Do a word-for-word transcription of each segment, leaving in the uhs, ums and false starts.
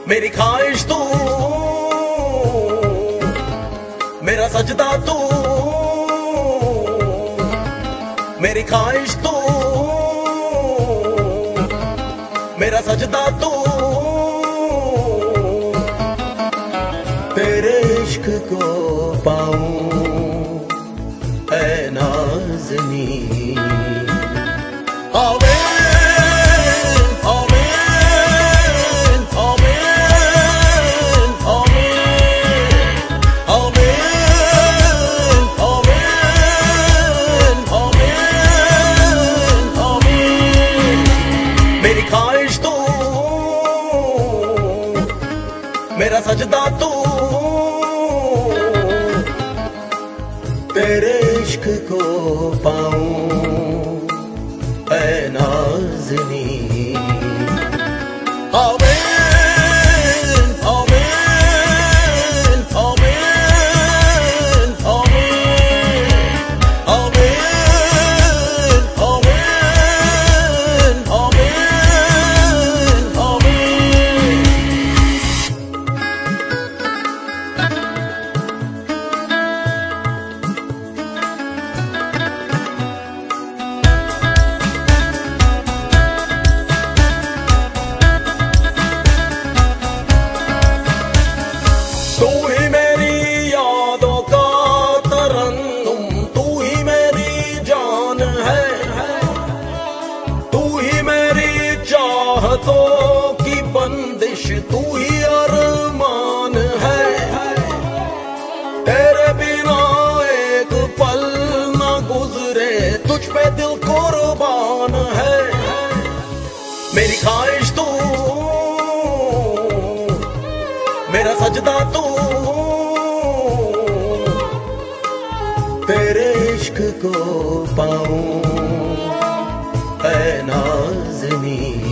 मेरी ख्वाहिश तू, मेरा सजदा तू, मेरी ख्वाहिश तू, मेरा सजदा तू, तेरे इश्क को पाऊं ऐ नाज़नी। मेरा सजदा तू, तेरे इश्क को पाऊं ऐ नाज़नी। चाहतों की बंदिश तू ही अरमान है, तेरे बिना एक पल न गुजरे तुझ पे दिल कुर्बान है। मेरी ख्वाहिश तू, मेरा सजदा तू, तेरे इश्क को पाऊं ऐ नाज़नी।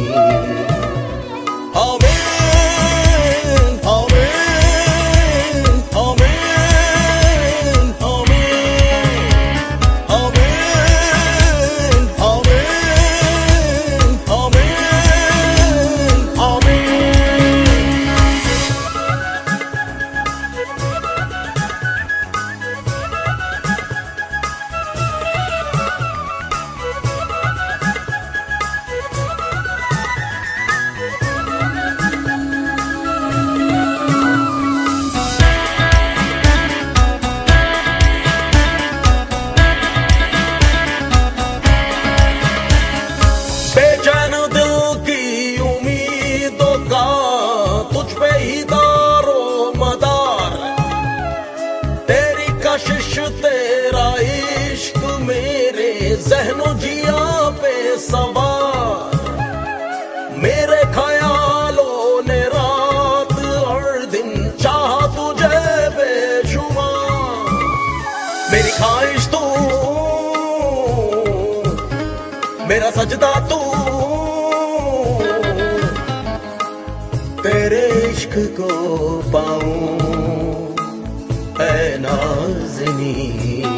तेरा इश्क मेरे ज़हनो जिया पे सवार, मेरे ख्यालों ने रात और दिन चाहा तुझे बेशुमार। मेरी ख्वाहिश तू, मेरा सजदा तू, तेरे इश्क को पाऊं ऐ नाज़नी।